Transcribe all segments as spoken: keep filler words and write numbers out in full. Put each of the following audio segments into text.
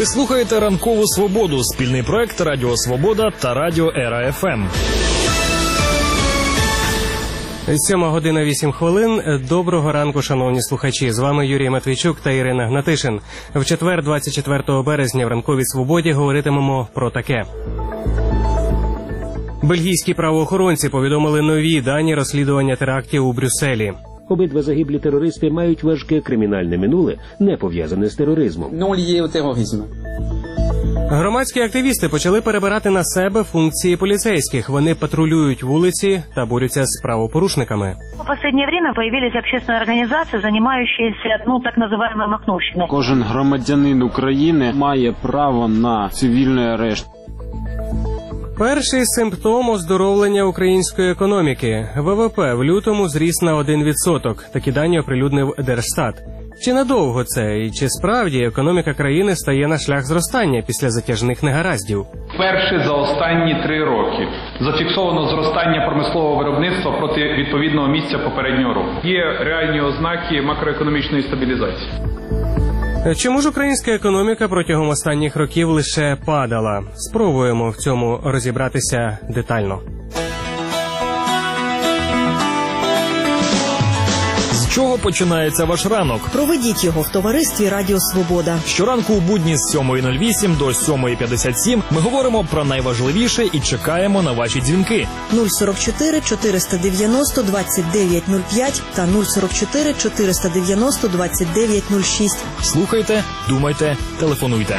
Ви слухаєте «Ранкову свободу» – спільний проект Радіо Свобода та Радіо Ера еф ем. Сьома година вісім хвилин. Доброго ранку, шановні слухачі. З вами Юрій Матвійчук та Ірина Гнатишин. В четвер, двадцять четвертого березня, в «Ранковій свободі» говоритимемо про таке. Бельгійські правоохоронці повідомили нові дані розслідування терактів у Брюсселі. Обидва загиблі терористи мають важке кримінальне минуле, не пов'язане з тероризмом. Громадські активісти почали перебирати на себе функції поліцейських. Вони патрулюють вулиці та борються з правопорушниками. В останнє время появились общественные організації, займаючіся, ну, так називаємо махновщиною. Кожен громадянин України має право на цивільний арешт. Перший симптом оздоровлення української економіки. ве ве пе в лютому зріс на один відсоток. Такі дані оприлюднив Держстат. Чи надовго це? І чи справді економіка країни стає на шлях зростання після затяжних негараздів? Вперше за останні три роки зафіксовано зростання промислового виробництва проти відповідного місця попереднього року. Є реальні ознаки макроекономічної стабілізації. Чому ж українська економіка протягом останніх років лише падала? Спробуємо в цьому розібратися детально. З чого починається ваш ранок? Проведіть його в товаристві Радіо Свобода. Щоранку у будні з сьомої нуль вісім до сьомої п'ятдесят сім ми говоримо про найважливіше і чекаємо на ваші дзвінки. нуль сорок чотири чотириста дев'яносто двадцять дев'ять нуль п'ять та нуль сорок чотири чотириста дев'яносто двадцять дев'ять нуль шість. Слухайте, думайте, телефонуйте.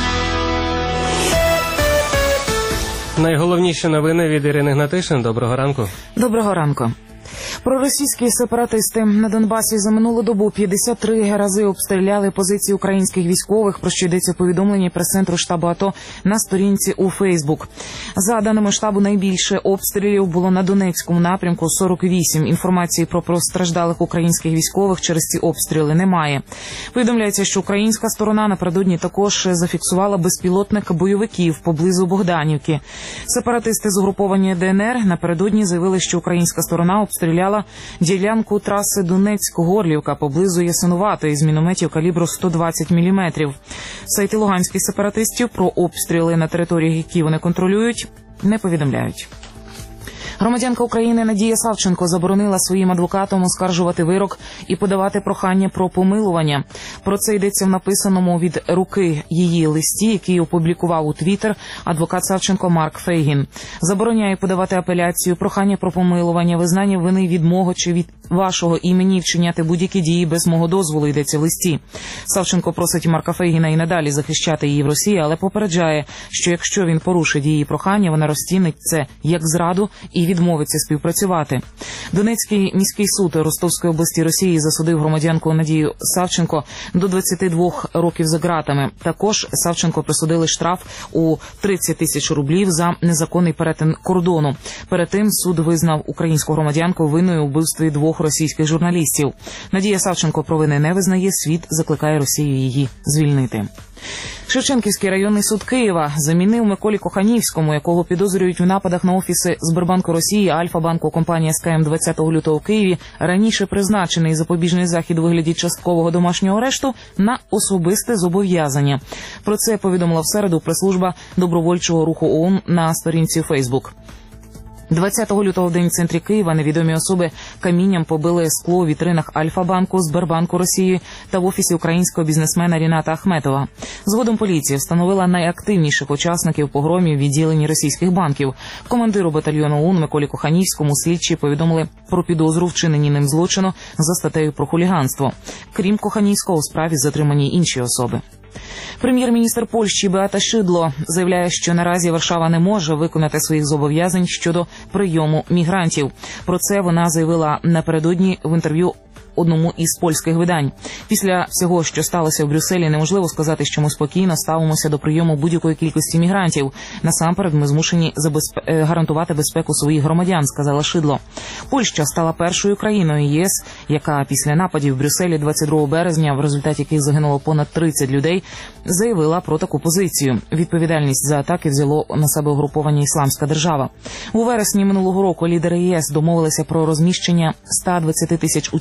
Найголовніші новини від Ірини Гнатишин. Доброго ранку. Доброго ранку. Проросійські сепаратисти на Донбасі за минулу добу п'ятдесят три рази обстріляли позиції українських військових, про що йдеться в повідомленні прес-центру штабу АТО на сторінці у Фейсбук. За даними штабу, найбільше обстрілів було на Донецькому напрямку – сорок вісім. Інформації про постраждалих українських військових через ці обстріли немає. Повідомляється, що українська сторона напередодні також зафіксувала безпілотник бойовиків поблизу Богданівки. Сепаратисти з угруповання Де Ен Ер напередодні заявили, що українська сторона обстріляла ділянку траси Донецьк-Горлівка поблизу Ясинуватої з мінометів калібру сто двадцять міліметрів. Сайти луганських сепаратистів про обстріли на території, які вони контролюють, не повідомляють. Громадянка України Надія Савченко заборонила своїм адвокатам оскаржувати вирок і подавати прохання про помилування. Про це йдеться в написаному від руки її листі, який опублікував у Твіттер адвокат Савченко Марк Фейгін. Забороняє подавати апеляцію, прохання про помилування, визнання вини від мого чи від вашого імені, вчиняти будь-які дії без мого дозволу, йдеться в листі. Савченко просить Марка Фейгіна і надалі захищати її в Росії, але попереджає, що якщо він порушить її прохання, вона розцінить це як зраду і відмовиться співпрацювати. Донецький міський суд Ростовської області Росії засудив громадянку Надію Савченко до двадцяти двох років за ґратами. Також Савченко присудили штраф у тридцять тисяч рублів за незаконний перетин кордону. Перед тим суд визнав українську громадянку винною у вбивстві двох російських журналістів. Надія Савченко провини не визнає, світ закликає Росію її звільнити. Шевченківський районний суд Києва замінив Миколі Коханівському, якого підозрюють у нападах на офіси Сбербанку Росії, Альфа-банку, компанії ес ка ем двадцятого лютого в Києві, раніше призначений запобіжний захід у вигляді часткового домашнього арешту, на особисте зобов'язання. Про це повідомила в середу прес-служба добровольчого руху ООН на сторінці Фейсбук. двадцятого лютого в день в центрі Києва невідомі особи камінням побили скло у вітринах Альфа-банку, Сбербанку Росії та в офісі українського бізнесмена Ріната Ахметова. Згодом поліція встановила найактивніших учасників погромів в відділенні російських банків. Командиру батальйону ОУН Миколі Коханівському слідчі повідомили про підозру вчиненні ним злочину за статтею про хуліганство. Крім Коханівського, у справі затримані інші особи. Прем'єр-міністр Польщі Беата Шидло заявляє, що наразі Варшава не може виконати своїх зобов'язань щодо прийому мігрантів. Про це вона заявила напередодні в інтерв'ю одному із польських видань. Після всього, що сталося в Брюсселі, неможливо сказати, що ми спокійно ставимося до прийому будь-якої кількості мігрантів. Насамперед, ми змушені забезп... гарантувати безпеку своїх громадян, сказала Шидло. Польща стала першою країною ЄС, яка після нападів в Брюсселі двадцять другого березня, в результаті яких загинуло понад тридцять людей, заявила про таку позицію. Відповідальність за атаки взяло на себе угруповання «Ісламська держава». У вересні минулого року лідери ЄС домовилися про розміщення ста двадцяти тисяч утікачів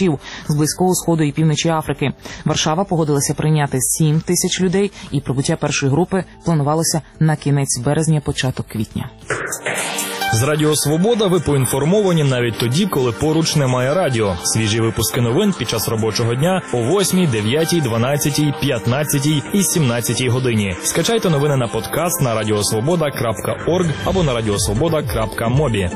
біженців з Близького Сходу і Півночі Африки. Варшава погодилася прийняти сім тисяч людей, і прибуття першої групи планувалося на кінець березня, початок квітня. З Радіо Свобода ви поінформовані навіть тоді, коли поруч немає радіо. Свіжі випуски новин під час робочого дня о восьмій, дев'ятій, дванадцятій, п'ятнадцятій і сімнадцятій годині. Скачайте новини на подкаст на радіосвобода крапка орг або на радіосвобода крапка мобі.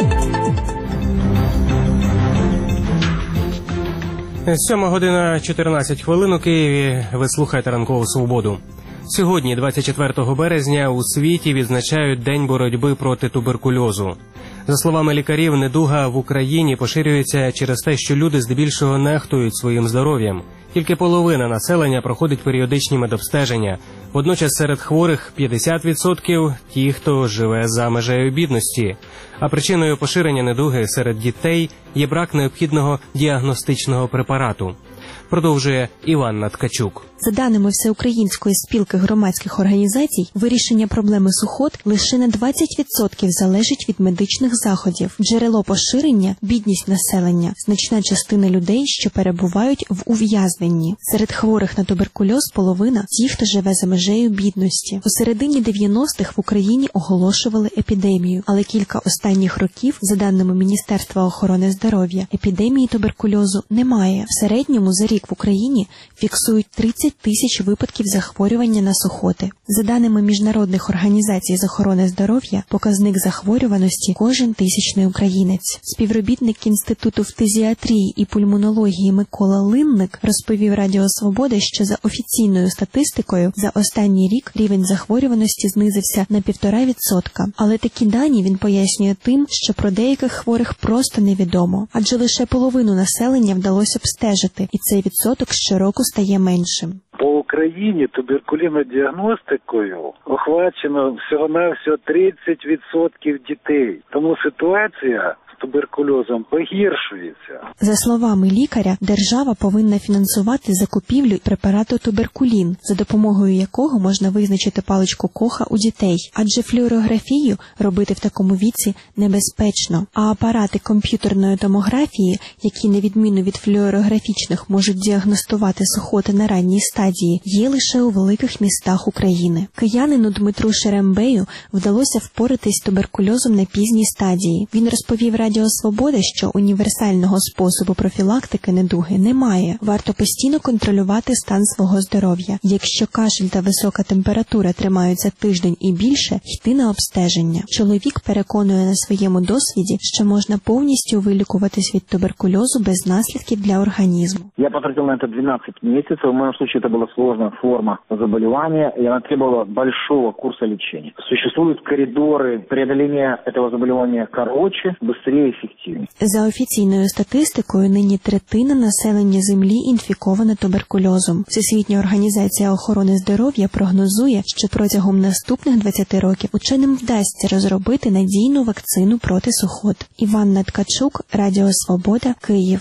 Сьома година чотирнадцять хвилин у Києві. Ви слухаєте «Ранкову свободу». Сьогодні, двадцять четвертого березня, у світі відзначають День боротьби проти туберкульозу. За словами лікарів, недуга в Україні поширюється через те, що люди здебільшого нехтують своїм здоров'ям. Тільки половина населення проходить періодичні медобстеження. Водночас серед хворих п'ятдесят відсотків – ті, хто живе за межею бідності. А причиною поширення недуги серед дітей є брак необхідного діагностичного препарату. Продовжує Іванна Ткачук. За даними Всеукраїнської спілки громадських організацій, вирішення проблеми сухот лише на двадцять відсотків залежить від медичних заходів. Джерело поширення – бідність населення, значна частина людей, що перебувають в ув'язненні. Серед хворих на туберкульоз половина – ті, хто живе за межею бідності. У середині дев'яностих в Україні оголошували епідемію, але кілька останніх років, за даними Міністерства охорони здоров'я, епідемії туберкульозу немає. В середньому за рік в Україні фіксують тридцять тисяч випадків захворювання на сухоти. За даними міжнародних організацій з охорони здоров'я, показник захворюваності – кожен тисячний українець. Співробітник Інституту фтизіатрії і пульмонології Микола Линник розповів Радіо Свобода, що за офіційною статистикою за останній рік рівень захворюваності знизився на півтора відсотка. Але такі дані він пояснює тим, що про деяких хворих просто невідомо, адже лише половину населення вдалося обстежити, і цей відсоток щороку стає меншим. По Україні туберкульінодіагностикою охвачено всього-навсього тридцять відсотків дітей. Тому ситуація з туберкульозом погіршується. За словами лікаря, держава повинна фінансувати закупівлю препарату туберкулін, за допомогою якого можна визначити паличку Коха у дітей. Адже флюорографію робити в такому віці небезпечно. А апарати комп'ютерної томографії, які на відміну від флюорографічних можуть діагностувати сухоти на ранній стадії, є лише у великих містах України. Киянину Дмитру Шерембею вдалося впоратись з туберкульозом на пізній стадії. Він розповів Радіо Свобода, що універсального способу профілактики недуги немає. Варто постійно контролювати стан свого здоров'я. Якщо кашель та висока температура тримаються тиждень і більше, йти на обстеження. Чоловік переконує на своєму досвіді, що можна повністю вилікуватись від туберкульозу без наслідків для організму. Я потратил на это двенадцать месяцев. В моем случае это была сложная форма заболевания, и она требовала большого курса лечения. Существуют коридоры преодоления этого заболевания короче, быстрее и эффективнее. За офіційною статистикою, нині третина населення Землі інфікована туберкульозом. Всесвітня організація охорони здоров'я прогнозує, що протягом наступних двадцяти років ученим вдасться розробити надійну вакцину проти сухот. Іванна Ткачук, Радіо Свобода, Київ.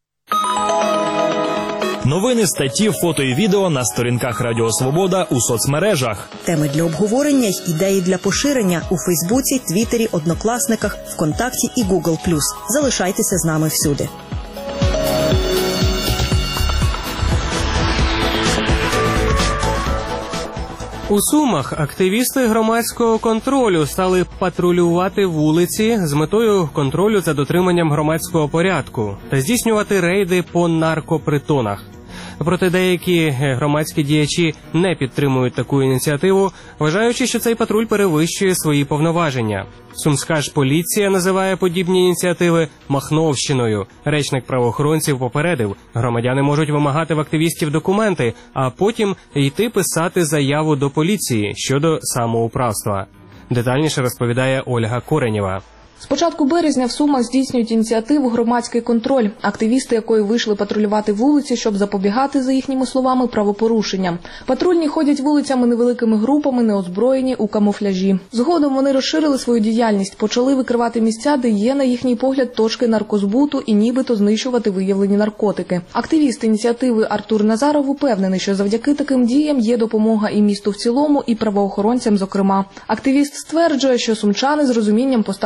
Новини, статті, фото і відео на сторінках Радіо Свобода у соцмережах. Теми для обговорення й ідеї для поширення у Фейсбуці, Твіттері, Однокласниках, ВКонтакті і Гугл плюс. Залишайтеся з нами всюди. У Сумах активісти громадського контролю стали патрулювати вулиці з метою контролю за дотриманням громадського порядку та здійснювати рейди по наркопритонах. Проте деякі громадські діячі не підтримують таку ініціативу, вважаючи, що цей патруль перевищує свої повноваження. Сумська ж поліція називає подібні ініціативи «махновщиною». Речник правоохоронців попередив, громадяни можуть вимагати в активістів документи, а потім йти писати заяву до поліції щодо самоуправства. Детальніше розповідає Ольга Коренєва. З початку березня в Сумах здійснюють ініціативу «Громадський контроль», активісти якої вийшли патрулювати вулиці, щоб запобігати, за їхніми словами, правопорушенням. Патрульні ходять вулицями невеликими групами, неозброєні, у камуфляжі. Згодом вони розширили свою діяльність, почали викривати місця, де є, на їхній погляд, точки наркозбуту і нібито знищувати виявлені наркотики. Активіст ініціативи Артур Назаров упевнений, що завдяки таким діям є допомога і місту в цілому, і правоохоронцям зокрема. Активіст стверджує, що сумчани з розумінням поставилися до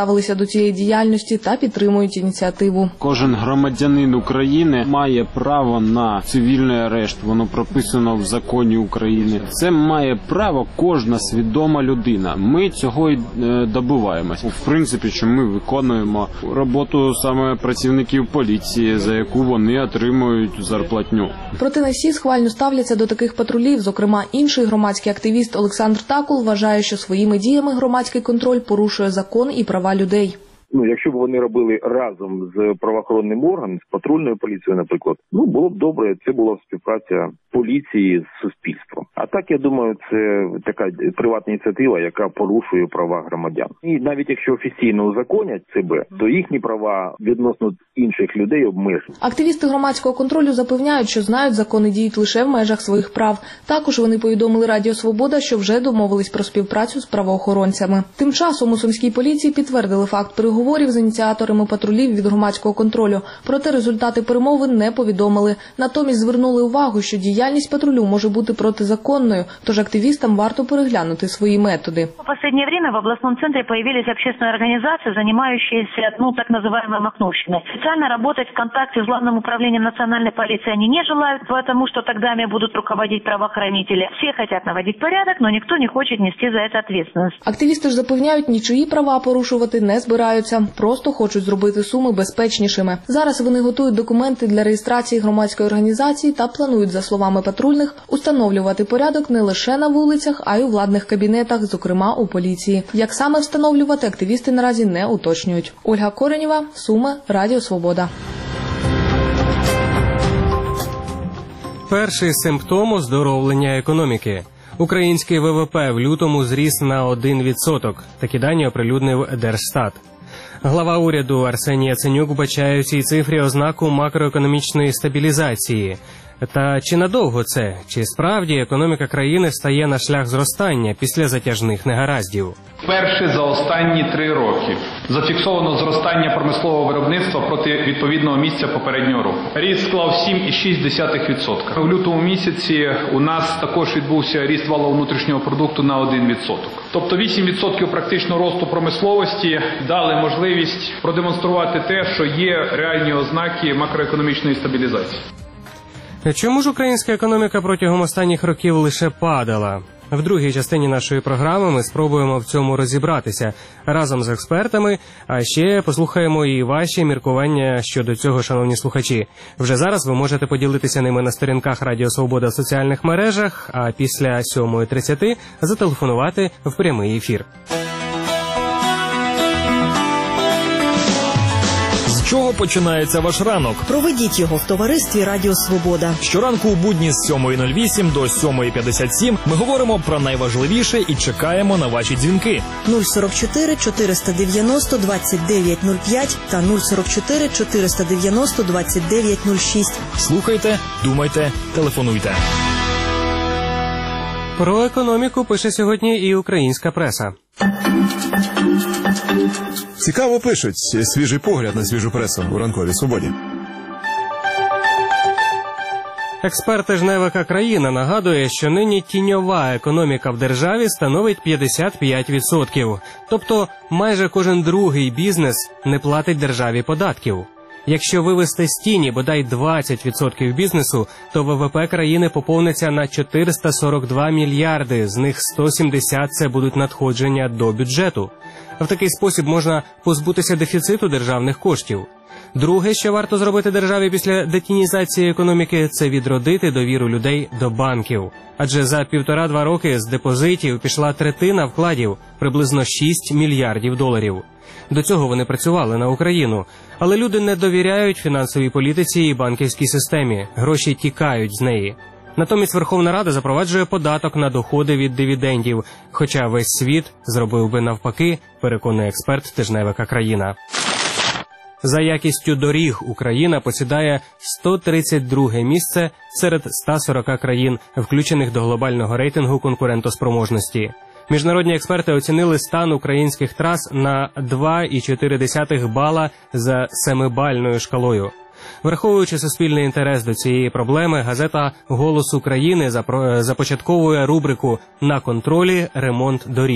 до цієї діяльності та підтримують ініціативу. Кожен громадянин України має право на цивільний арешт. Воно прописано в законі України. Це має право кожна свідома людина. Ми цього й добиваємося. В принципі, що ми виконуємо роботу саме працівників поліції, за яку вони отримують зарплатню. Проте не всі схвально ставляться до таких патрулів. Зокрема, інший громадський активіст Олександр Такул вважає, що своїми діями громадський контроль порушує закон і права людей. Ну, якщо б вони робили разом з правоохоронним органом, з патрульною поліцією, наприклад, ну, було б добре, це була б співпраця поліції з суспільством. А так, я думаю, це така приватна ініціатива, яка порушує права громадян. І навіть якщо офіційно узаконять себе, то їхні права відносно інших людей обмежені. Активісти громадського контролю запевняють, що знають, закони діють лише в межах своїх прав. Також вони повідомили Радіо Свобода, що вже домовились про співпрацю з правоохоронцями. Тим часом у Сумській поліції підтвердили факт переговорів з ініціаторами патрулів від громадського контролю. Проте результати перемовин не повідомили. Натомість звернули увагу, що діяльність патрулю може бути протизаконною, тож активістам варто переглянути свої методи. В последнее время в областном центре появились общественные организации, занимающиеся, ну, так называемой махновщиной. Специально работать в контакте с Главным управлением национальной полиции они не желают, потому что тогда ими будут руководить правоохранители. Все хотят наводить порядок, но никто не хочет нести за это ответственность. Активісти ж запевняють, нічиї права порушувати не збираються, просто хочуть зробити Суми безпечнішими. Зараз вони готують документи для реєстрації громадської організації та планують, за словами патрульних, установлювати порядок не лише на вулицях, а й у владних кабінетах, зокрема у поліції. Як саме встановлювати, активісти наразі не уточнюють. Ольга Коренєва, Суми, Радіо Свобода. Перший симптом оздоровлення економіки. Український ВВП в лютому зріс на один відсоток. Такі дані оприлюднив Держстат. Глава уряду Арсеній Яценюк вбачає у цій цифрі ознаку макроекономічної стабілізації. Та чи надовго це? Чи справді економіка країни стає на шлях зростання після затяжних негараздів? Вперше за останні три роки зафіксовано зростання промислового виробництва проти відповідного місця попереднього року. Ріст склав сім цілих шість десятих відсотка. У лютому місяці у нас також відбувся ріст валового внутрішнього продукту на один відсоток. Тобто вісім відсотків практичного росту промисловості дали можливість продемонструвати те, що є реальні ознаки макроекономічної стабілізації. Чому ж українська економіка протягом останніх років лише падала? В другій частині нашої програми ми спробуємо в цьому розібратися разом з експертами, а ще послухаємо і ваші міркування щодо цього, шановні слухачі. Вже зараз ви можете поділитися ними на сторінках Радіо Свобода в соціальних мережах, а після сьомої тридцяти зателефонувати в прямий ефір. З чого починається ваш ранок? Проведіть його в товаристві Радіо Свобода. Щоранку у будні з сьомої нуль вісім до сьомої п'ятдесят сім ми говоримо про найважливіше і чекаємо на ваші дзвінки. нуль сорок чотири чотириста дев'яносто двадцять дев'ять нуль п'ять та нуль сорок чотири чотириста дев'яносто двадцять дев'ять нуль шість. Слухайте, думайте, телефонуйте. Про економіку пише сьогодні і українська преса. Цікаво пишуть. Свіжий погляд на свіжу пресу у ранковій свободі. Експерт тижневика «Країна» нагадує, що нині тіньова економіка в державі становить п'ятдесят п'ять відсотків. Тобто майже кожен другий бізнес не платить державі податків. Якщо вивести з тіні бодай двадцять відсотків бізнесу, то ВВП країни поповниться на чотириста сорок два мільярди, з них сто сімдесят – це будуть надходження до бюджету. В такий спосіб можна позбутися дефіциту державних коштів. Друге, що варто зробити державі після детінізації економіки – це відродити довіру людей до банків. Адже за півтора-два роки з депозитів пішла третина вкладів – приблизно шість мільярдів доларів. До цього вони працювали на Україну. Але люди не довіряють фінансовій політиці і банківській системі. Гроші тікають з неї. Натомість Верховна Рада запроваджує податок на доходи від дивідендів. Хоча весь світ зробив би навпаки, переконує експерт тижневика «Країна». За якістю доріг Україна посідає сто тридцять друге місце серед ста сорока країн, включених до глобального рейтингу конкурентоспроможності. Міжнародні експерти оцінили стан українських трас на два цілих чотири десятих бала за семибальною шкалою. Враховуючи суспільний інтерес до цієї проблеми, газета «Голос України» започатковує рубрику «На контролі ремонт доріг».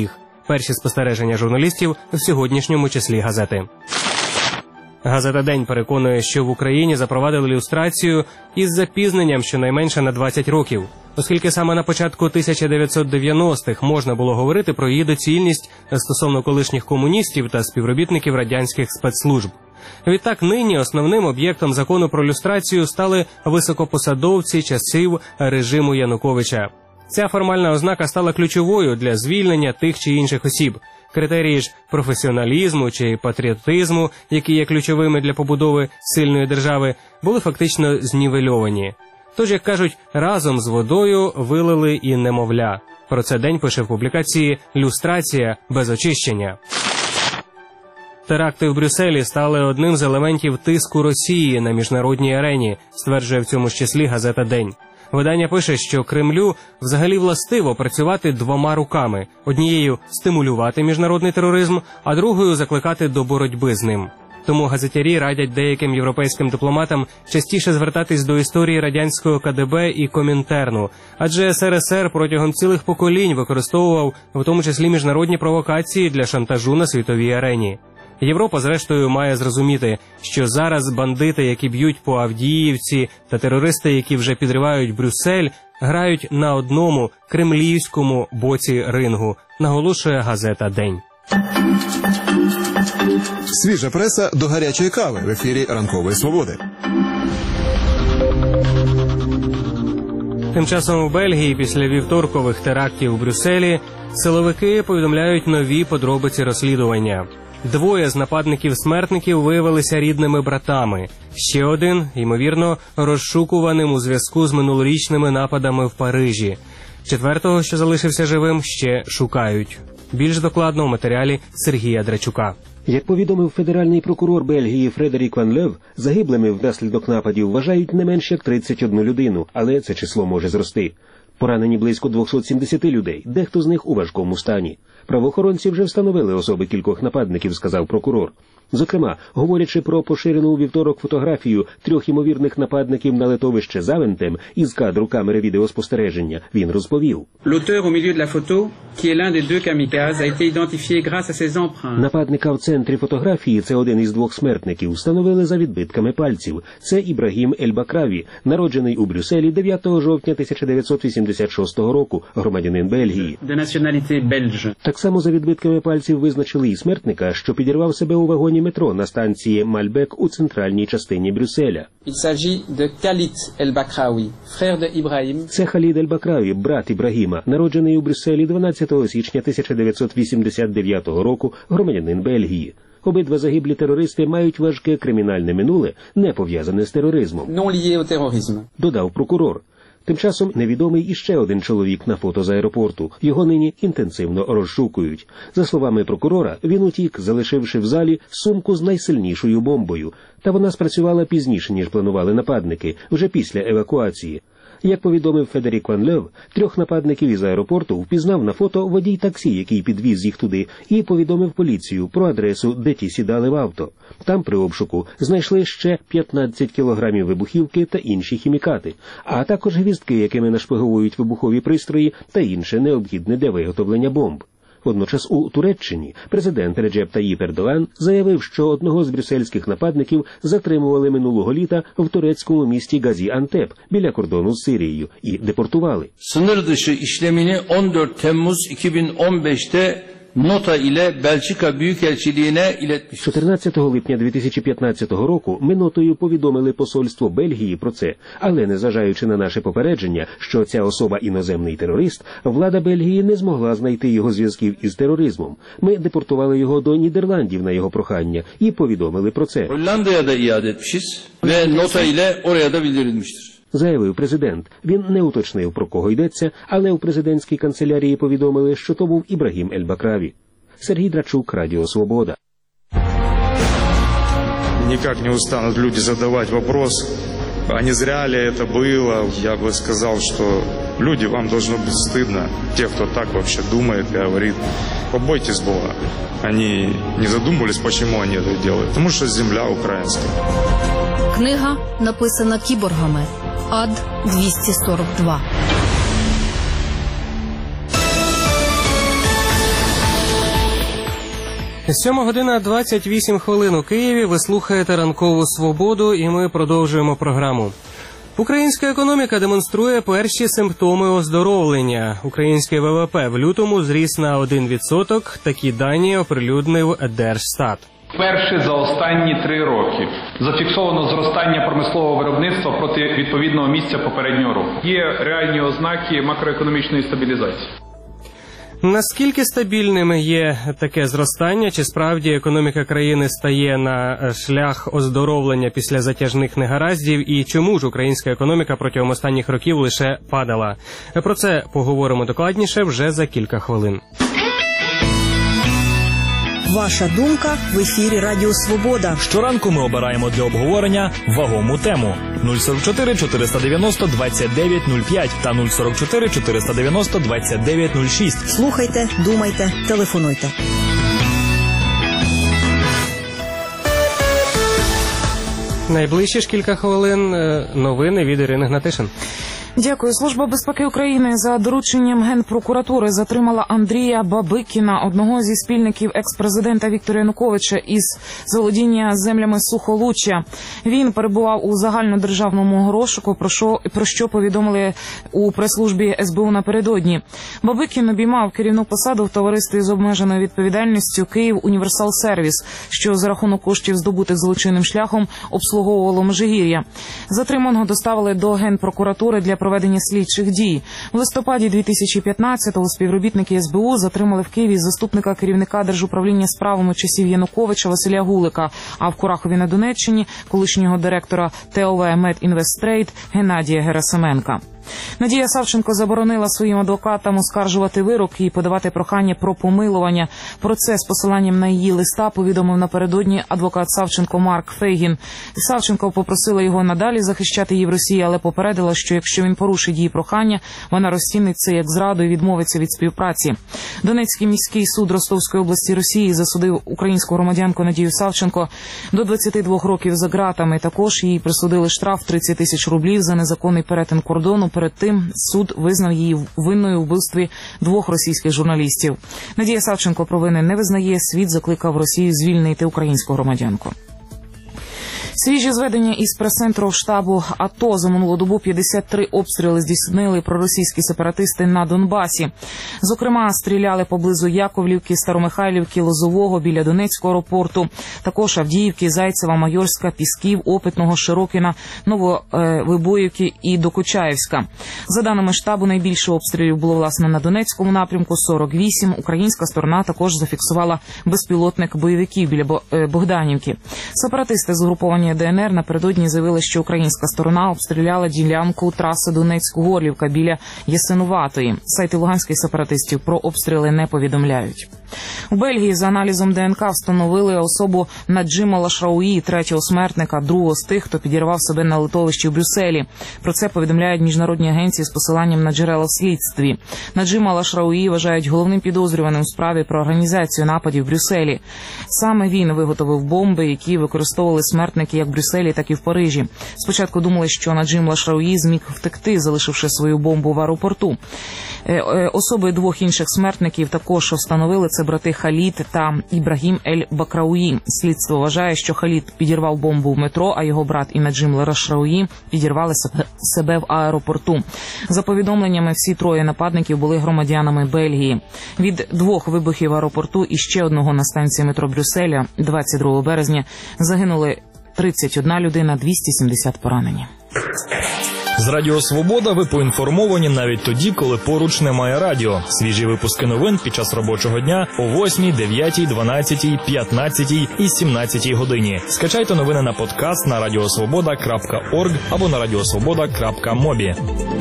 Перші спостереження журналістів в сьогоднішньому числі газети. Газета «День» переконує, що в Україні запровадили люстрацію із запізненням щонайменше на двадцять років, оскільки саме на початку тисяча дев'ятсот дев'яностих можна було говорити про її доцільність стосовно колишніх комуністів та співробітників радянських спецслужб. Відтак нині основним об'єктом закону про люстрацію стали високопосадовці часів режиму Януковича. Ця формальна ознака стала ключовою для звільнення тих чи інших осіб. Критерії ж професіоналізму чи патріотизму, які є ключовими для побудови сильної держави, були фактично знівельовані. Тож, як кажуть, разом з водою вилили і немовля. Про це «День» пише в публікації «Люстрація без очищення». Теракти в Брюсселі стали одним з елементів тиску Росії на міжнародній арені, стверджує в цьому ж числі газета «День». Видання пише, що Кремлю взагалі властиво працювати двома руками. Однією – стимулювати міжнародний тероризм, а другою – закликати до боротьби з ним. Тому газетярі радять деяким європейським дипломатам частіше звертатись до історії радянського ка де бе і Комінтерну, адже ес ер ес ер протягом цілих поколінь використовував в тому числі міжнародні провокації для шантажу на світовій арені. Європа, зрештою, має зрозуміти, що зараз бандити, які б'ють по Авдіївці, та терористи, які вже підривають Брюссель, грають на одному кремлівському боці рингу, наголошує газета «День». Свіжа преса до гарячої кави в ефірі «Ранкової свободи». Тим часом в Бельгії після вівторкових терактів у Брюсселі силовики повідомляють нові подробиці розслідування. Двоє з нападників-смертників виявилися рідними братами. Ще один, ймовірно, розшукуваним у зв'язку з минулорічними нападами в Парижі. Четвертого, що залишився живим, ще шукають. Більш докладно у матеріалі Сергія Драчука. Як повідомив федеральний прокурор Бельгії Фредерік Ван Лев, загиблими внаслідок нападів вважають не менш як тридцять одну людину, але це число може зрости. Поранені близько двісті сімдесят людей, дехто з них у важкому стані. Правоохоронці вже встановили особи кількох нападників, сказав прокурор. Зокрема, говорячи про поширену у вівторок фотографію трьох ймовірних нападників на литовище Завентем із кадру камери відеоспостереження, він розповів. Нападника в центрі фотографії, це один із двох смертників, встановили за відбитками пальців. Це Ібрагім Ель-Бакраві, народжений у Брюсселі дев'ятого жовтня тисяча дев'ятсот вісімдесят шостого року, громадянин Бельгії. Так само за відбитками пальців визначили і смертника, що підірвав себе у вагоні метро на станції Мальбек у центральній частині Брюсселя. Це Халід Ель-Бакраві, брат Ібрагіма, народжений у Брюсселі дванадцятого січня тисяча дев'ятсот вісімдесят дев'ятого року, громадянин Бельгії. Обидва загиблі терористи мають важке кримінальне минуле, не пов'язане з тероризмом, додав прокурор. Тим часом невідомий іще один чоловік на фото з аеропорту. Його нині інтенсивно розшукують. За словами прокурора, він утік, залишивши в залі сумку з найсильнішою бомбою. Та вона спрацювала пізніше, ніж планували нападники, вже після евакуації. Як повідомив Федерік Ван Лев, трьох нападників із аеропорту впізнав на фото водій таксі, який підвіз їх туди, і повідомив поліцію про адресу, де ті сідали в авто. Там при обшуку знайшли ще п'ятнадцять кілограмів вибухівки та інші хімікати, а також гвіздки, якими нашпиговують вибухові пристрої та інше необхідне для виготовлення бомб. Водночас у Туреччині президент Реджеп Таїп Ердоган заявив, що одного з брюссельських нападників затримували минулого літа в турецькому місті Газі-Антеп біля кордону з Сирією і депортували. Sınır dışı işlemini on dört Temmuz iki bin on beş'te нота ile Belçika Büyükelçiliğine iletmiş. чотирнадцятого липня дві тисячі п'ятнадцятого року ми нотою повідомили посольство Бельгії про це, але незважаючи на наше попередження, що ця особа іноземний терорист, влада Бельгії не змогла знайти його зв'язків із тероризмом. Ми депортували його до Нідерландів на його прохання і повідомили про це. Hollanda'ya da iade etmişiz ve nota ile oraya da bildirilmiştir. Заявив президент. Він не уточнив, про кого йдеться, але у президентській канцелярії повідомили, що то був Ібрагім Ель-Бакраві. Сергій Драчук, Радіо Свобода. Никак не устанут люди задавать вопрос, а не зря ли это было. Я бы сказал, что люди, вам должно быть стыдно. Те, кто так вообще думает, говорит, побойтесь Бога. Они не задумывались, почему они это делают. Потому что земля украинская. Книга написана кіборгами. Ад двісті сорок два. Сьома година двадцять вісім хвилин у Києві. Ви слухаєте «Ранкову свободу» і ми продовжуємо програму. Українська економіка демонструє перші симптоми оздоровлення. Український ВВП в лютому зріс на один відсоток. Такі дані оприлюднив Держстат. Вперше за останні три роки зафіксовано зростання промислового виробництва проти відповідного місця попереднього року. Є реальні ознаки макроекономічної стабілізації. Наскільки стабільним є таке зростання? Чи справді економіка країни стає на шлях оздоровлення після затяжних негараздів? І чому ж українська економіка протягом останніх років лише падала? Про це поговоримо докладніше вже за кілька хвилин. Ваша думка в ефірі Радіо Свобода. Щоранку ми обираємо для обговорення вагому тему. нуль сорок чотири чотириста дев'яносто двадцять дев'ять нуль п'ять та нуль сорок чотири чотириста дев'яносто двадцять дев'ять нуль шість. Слухайте, думайте, телефонуйте. Найближчі ж кілька хвилин новини від Ірини Гнатишин. Дякую. Служба безпеки України за дорученням Генпрокуратури затримала Андрія Бабикіна, одного зі спільників екс-президента Віктора Януковича із заволодіння землями Сухолуччя. Він перебував у загальнодержавному розшуку, про що, про що повідомили у прес-службі ес бе у напередодні. Бабикін обіймав керівну посаду в товаристві з обмеженою відповідальністю «Київ Універсал Сервіс», що за рахунок коштів, здобутих злочинним шляхом, обслуговувало Межигір'я. Затриманого доставили до Генпрокуратури для проведення слідчих дій. В листопаді дві тисячі п'ятнадцятого співробітники ес бе у затримали в Києві заступника керівника Держуправління справами часів Януковича Василя Гулика, а в Курахові на Донеччині колишнього директора те о ве «Медінвесттрейд» Геннадія Герасименка. Надія Савченко заборонила своїм адвокатам оскаржувати вирок і подавати прохання про помилування. Про це з посиланням на її листа повідомив напередодні адвокат Савченко Марк Фейгін. Савченко попросила його надалі захищати її в Росії, але попередила, що якщо він порушить її прохання, вона розцінить це як зраду і відмовиться від співпраці. Донецький міський суд Ростовської області Росії засудив українську громадянку Надію Савченко до двадцяти двох років за ґратами. Також їй присудили штраф тридцять тисяч рублів за незаконний перетин кордону. Перед тим суд визнав її винною у вбивстві двох російських журналістів. Надія Савченко провини не визнає. Світ закликав Росію звільнити українську громадянку. Свіжі зведення із прес-центру штабу АТО: за минулу добу п'ятдесят три обстріли здійснили проросійські сепаратисти на Донбасі. Зокрема, стріляли поблизу Яковлівки, Старомихайлівки, Лозового, біля Донецького аеропорту, також Авдіївки, Зайцева, Майорська, Пісків, Опитного, Широкіна, Нововибоївки і Докучаєвська. За даними штабу, найбільше обстрілів було, власне, на Донецькому напрямку – сорок вісім. Українська сторона також зафіксувала безпілотник бойовиків біля Богданівки. Сепаратисти з угруповання де ен ер напередодні заявили, що українська сторона обстріляла ділянку траси Донецьк-Горлівка біля Ясинуватої. Сайти луганських сепаратистів про обстріли не повідомляють. У Бельгії за аналізом де ен ка встановили особу Наджима Лашрауї, третього смертника, другого з тих, хто підірвав себе на литовищі в Брюсселі. Про це повідомляють міжнародні агенції з посиланням на джерела в слідстві. Наджима Лашрауї вважають головним підозрюваним у справі про організацію нападів в Брюсселі. Саме він виготовив бомби, які використовували смертники як в Брюсселі, так і в Парижі. Спочатку думали, що Наджим Лашрауї зміг втекти, залишивши свою бомбу в аеропорту. Особи двох інших смертників також встановили – це брати Халід та Ібрагім Ель-Бакрауї. Слідство вважає, що Халід підірвав бомбу в метро, а його брат і Наджим Лашрауї підірвали себе в аеропорту. За повідомленнями, всі троє нападників були громадянами Бельгії. Від двох вибухів в аеропорту і ще одного на станції метро Брюсселя двадцять другого березня загинули тридцять одна людина, двісті сімдесят поранені. З Радіо Свобода ви поінформовані навіть тоді, коли поруч немає радіо. Свіжі випуски новин під час робочого дня о восьмій, дев'ятій, дванадцятій, п'ятнадцятій і сімнадцятій годині. Скачайте новини на подкаст на радіосвобода крапка орг або на радіосвобода крапка мобі.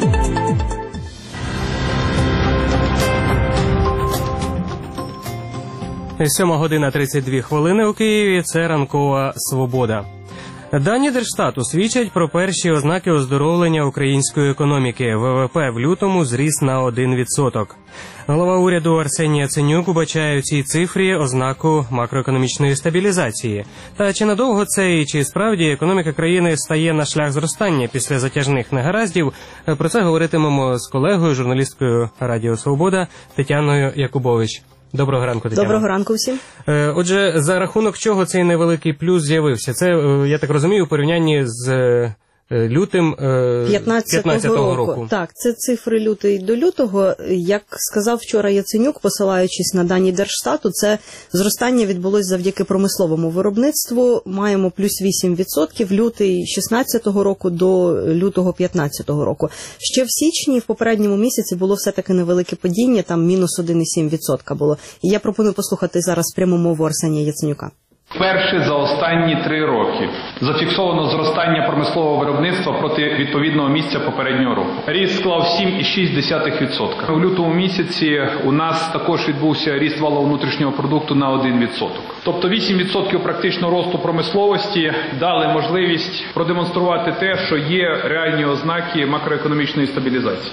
Сьома година тридцять дві хвилини у Києві. Це ранкова свобода. Дані Держстату свідчать про перші ознаки оздоровлення української економіки. ВВП в лютому зріс на один відсоток. Голова уряду Арсеній Яценюк убачає у цій цифрі ознаку макроекономічної стабілізації. Та чи надовго це і чи справді економіка країни стає на шлях зростання після затяжних негараздів? Про це говоритимемо з колегою, журналісткою Радіо Свобода Тетяною Якубович. Доброго ранку, Тетяна. Доброго ранку всім. Отже, за рахунок чого цей невеликий плюс з'явився? Це, я так розумію, у порівнянні з лютим п'ятнадцятого року. Так, це цифри лютий до лютого. Як сказав вчора Яценюк, посилаючись на дані Держстату, це зростання відбулось завдяки промисловому виробництву. Маємо плюс вісім відсотків лютий шістнадцятого року до лютого п'ятнадцятого року. Ще в січні, в попередньому місяці, було все-таки невелике падіння, там мінус один цілих сім десятих відсотка було. І я пропоную послухати зараз пряму мову Арсенія Яценюка. Вперше за останні три роки зафіксовано зростання промислового виробництва проти відповідного місця попереднього року. Ріст склав сім цілих шість десятих відсотка. В лютому місяці у нас також відбувся ріст валового внутрішнього продукту на один відсоток. Тобто вісім відсотків практичного росту промисловості дали можливість продемонструвати те, що є реальні ознаки макроекономічної стабілізації.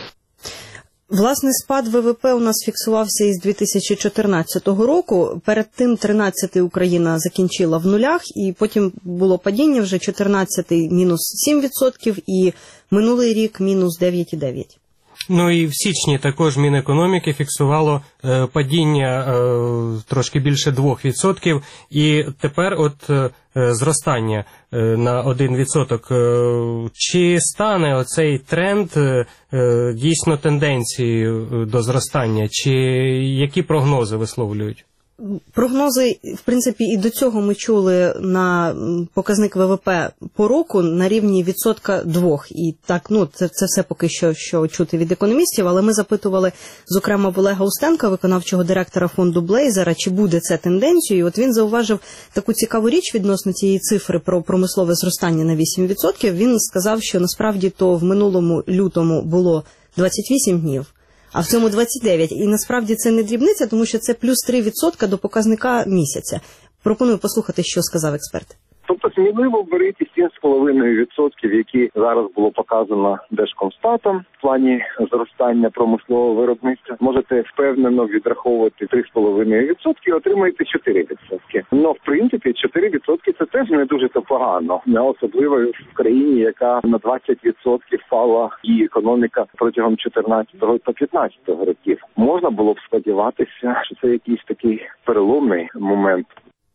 Власне, спад ВВП у нас фіксувався із дві тисячі чотирнадцятого року. Перед тим тринадцятий Україна закінчила в нулях, і потім було падіння, вже чотирнадцятий мінус сім відсотків, і минулий рік мінус дев'ять цілих дев'ять десятих. Ну і в січні також Мінекономіки фіксувало е, падіння е, трошки більше двох відсотків, і тепер от е, зростання е, на один відсоток. Е, чи стане оцей тренд е, дійсно тенденцією до зростання, чи які прогнози висловлюють? Прогнози, в принципі, і до цього ми чули на показник ВВП по року на рівні відсотка двох. І так, ну, це, це все поки що, що чути від економістів, але ми запитували, зокрема, в Олега Устенка, виконавчого директора фонду Блейзера, чи буде це тенденцією. От він зауважив таку цікаву річ відносно цієї цифри про промислове зростання на вісім відсотків. Він сказав, що насправді то в минулому лютому було двадцять вісім днів, а в цьому двадцять дев'ять. І насправді це не дрібниця, тому що це плюс три відсотка до показника місяця. Пропоную послухати, що сказав експерт. Тобто сміливо беріть сім цілих п'ять десятих відсотків, які зараз було показано Держкомстатом в плані зростання промислового виробництва. Можете впевнено відраховувати три цілих п'ять десятих відсотки і отримаєте чотири відсотки. Ну, в принципі, чотири відсотки це теж не дуже то погано. Не особливо в країні, яка на двадцять відсотків впала її економіка протягом чотирнадцятого та п'ятнадцятого років. Можна було б сподіватися, що це якийсь такий переломний момент.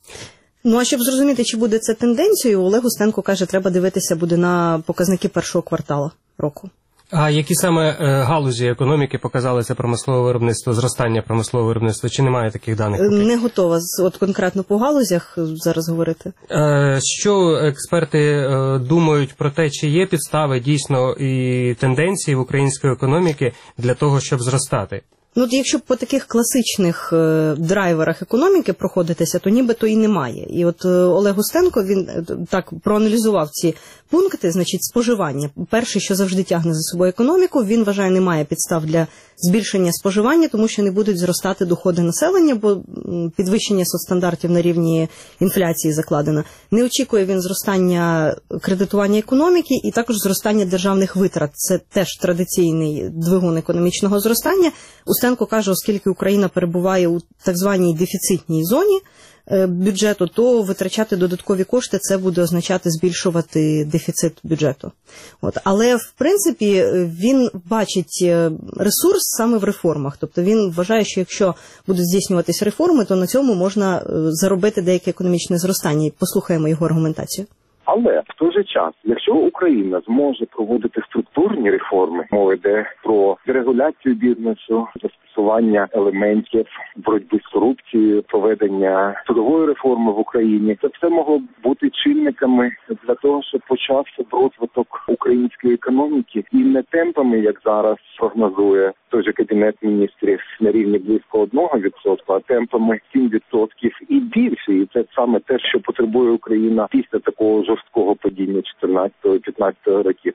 Ну, а щоб зрозуміти, чи буде це тенденцією, Олег Устенко каже, треба дивитися буде на показники першого кварталу року. А які саме е, галузі економіки показали це промислове виробництво, зростання промислового виробництва? Чи немає таких даних? Поки? Не готова от конкретно по галузях зараз говорити. Е, що експерти е, думають про те, чи є підстави дійсно і тенденції в української економіки для того, щоб зростати? Ну, якщо по таких класичних е, драйверах економіки проходитися, то нібито і немає. І от е, Олег Устенко, він е, так проаналізував ці пункти, значить, споживання. Перше, що завжди тягне за собою економіку, він вважає, немає підстав для збільшення споживання, тому що не будуть зростати доходи населення, бо підвищення соцстандартів на рівні інфляції закладено. Не очікує він зростання кредитування економіки і також зростання державних витрат. Це теж традиційний двигун економічного зростання. Устенко каже, оскільки Україна перебуває у так званій дефіцитній зоні бюджету, то витрачати додаткові кошти це буде означати збільшувати дефіцит бюджету. От. Але, в принципі, він бачить ресурс саме в реформах. Тобто він вважає, що якщо будуть здійснюватись реформи, то на цьому можна заробити деяке економічне зростання. Послухаємо його аргументацію. Але в той же час, якщо Україна зможе проводити структурні реформи, мова йде про дерегуляцію бізнесу, застосування елементів боротьби з корупцією, проведення судової реформи в Україні, це все могло б бути чинниками для того, щоб почався розвиток української економіки і не темпами, як зараз прогнозує той же Кабінет міністрів, на рівні близько одного відсотка, а темпами сім відсотків і більше. І це саме те, що потребує Україна після такого жорсткого падіння чотирнадцятого-п'ятнадцятого років.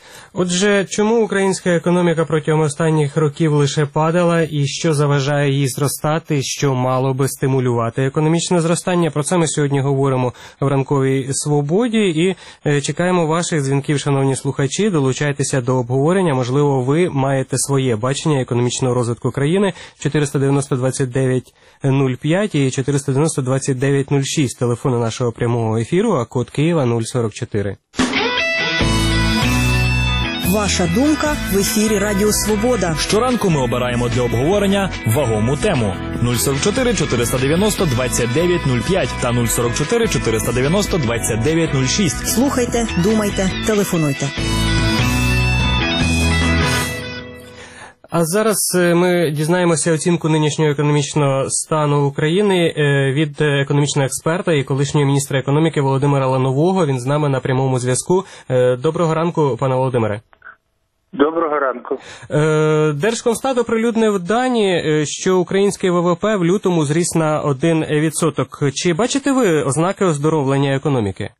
Отже, чому українська економіка протягом останніх років лише падала і що заважає їй зростати, що мало би стимулювати економічне зростання? Про це ми сьогодні говоримо в ранковій свободі і е, чекаємо ваших дзвінків, шановні слухачі. Долучайтеся до обговорення. Можливо, ви маєте своє бачення економічного розвитку країни. чотириста дев'яносто двадцять дев'ять нуль п'ять і чотириста дев'яносто двадцять дев'ять нуль шість. Телефони нашого прямого ефіру, а код Києва нуль сорок чотири. Ваша думка в ефірі Радіо Свобода. Щоранку ми обираємо для обговорення вагому тему. нуль сорок чотири чотириста дев'яносто двадцять дев'ять нуль п'ять та нуль сорок чотири чотириста дев'яносто двадцять дев'ять нуль шість. Слухайте, думайте, телефонуйте. А зараз ми дізнаємося оцінку нинішнього економічного стану України від економічного експерта і колишнього міністра економіки Володимира Ланового. Він з нами на прямому зв'язку. Доброго ранку, пане Володимире. Доброго ранку. Держкомстат оприлюднив дані, що український ВВП в лютому зріс на один відсоток. Чи бачите ви ознаки оздоровлення економіки?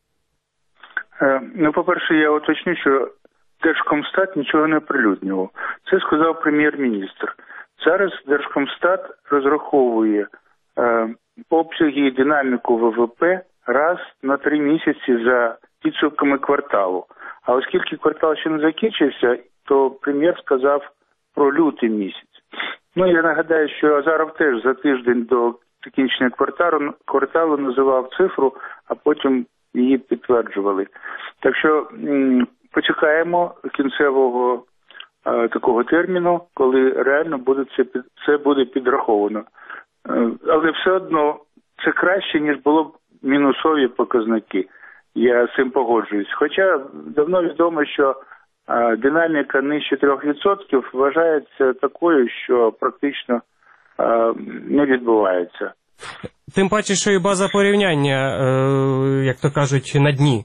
Ну, по-перше, я уточню, що Держкомстат нічого не оприлюднював. Це сказав прем'єр-міністр. Зараз Держкомстат розраховує е, обсяги і динаміку ВВП раз на три місяці за підсумками кварталу. А оскільки квартал ще не закінчився, то прем'єр сказав про лютий місяць. Ну, я нагадаю, що Азаров теж за тиждень до закінчення кварталу, кварталу називав цифру, а потім її підтверджували. Так що м- почекаємо кінцевого е, такого терміну, коли реально буде це, це буде підраховано. Е, але все одно це краще, ніж було б мінусові показники. Я з цим погоджуюсь. Хоча давно відомо, що е, динаміка нижче трьох відсотків вважається такою, що практично е, не відбувається. Тим паче, що і база порівняння, е, як то кажуть, на дні.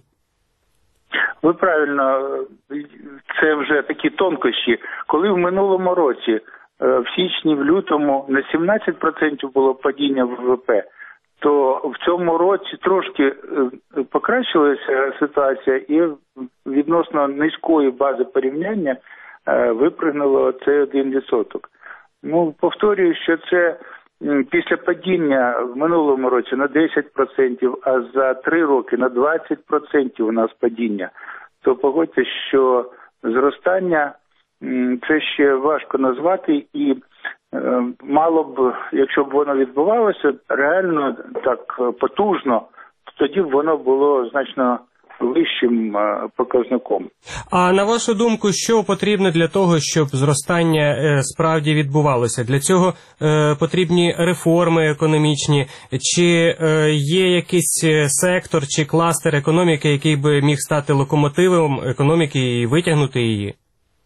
Ви правильно, це вже такі тонкощі. Коли в минулому році, в січні, в лютому, на сімнадцять відсотків було падіння ВВП, то в цьому році трошки покращилася ситуація і відносно низької бази порівняння випригнуло цей один відсоток. Ну, повторюю, що це після падіння в минулому році на десять відсотків, а за три роки на двадцять відсотків у нас падіння, то погодьте, що зростання це ще важко назвати і е, мало б, якщо б воно відбувалося реально так потужно, то тоді б воно було значно вищим показником. А на вашу думку, що потрібно для того, щоб зростання справді відбувалося? Для цього е, потрібні реформи економічні? Чи е, є якийсь сектор чи кластер економіки, який би міг стати локомотивом економіки і витягнути її?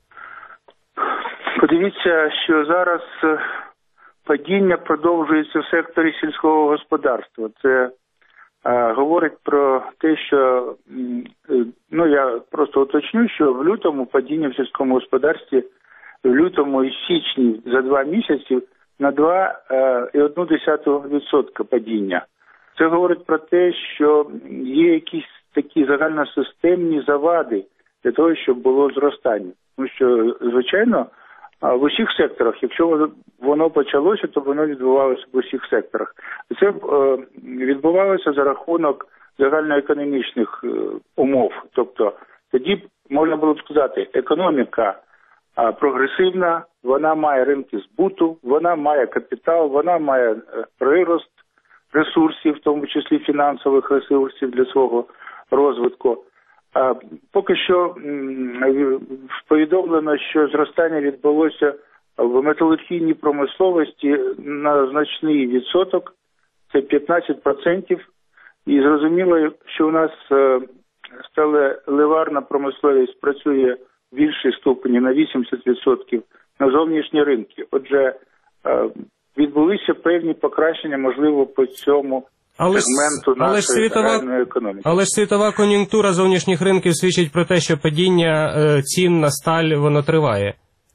Подивіться, що зараз падіння продовжується в секторі сільського господарства. Це говорить про те, що, ну я просто уточню, що в лютому падіння в сільському господарстві, в лютому і січні за два місяці на два цілих одну десяту відсотка падіння. Це говорить про те, що є якісь такі загальносистемні завади для того, щоб було зростання. Тому що, звичайно, в усіх секторах, якщо воно почалося, то воно відбувалося в усіх секторах. Це відбувалося за рахунок загальноекономічних умов. Тобто тоді можна було б сказати, економіка прогресивна, вона має ринки збуту, вона має капітал, вона має прирост ресурсів, в тому числі фінансових ресурсів для свого розвитку. А поки що повідомлено, що зростання відбулося в металургійній промисловості на значний відсоток, це п'ятнадцять відсотків. І зрозуміло, що у нас сталеливарна промисловість працює в більшій ступені на вісімдесят відсотків на зовнішні ринки. Отже, відбулися певні покращення, можливо, по цьому Але, сегменту але, нашої світова, реальної економіки. Але ж світова кон'юнктура зовнішніх ринків свідчить про те, що падіння е, цін на сталь, воно триває.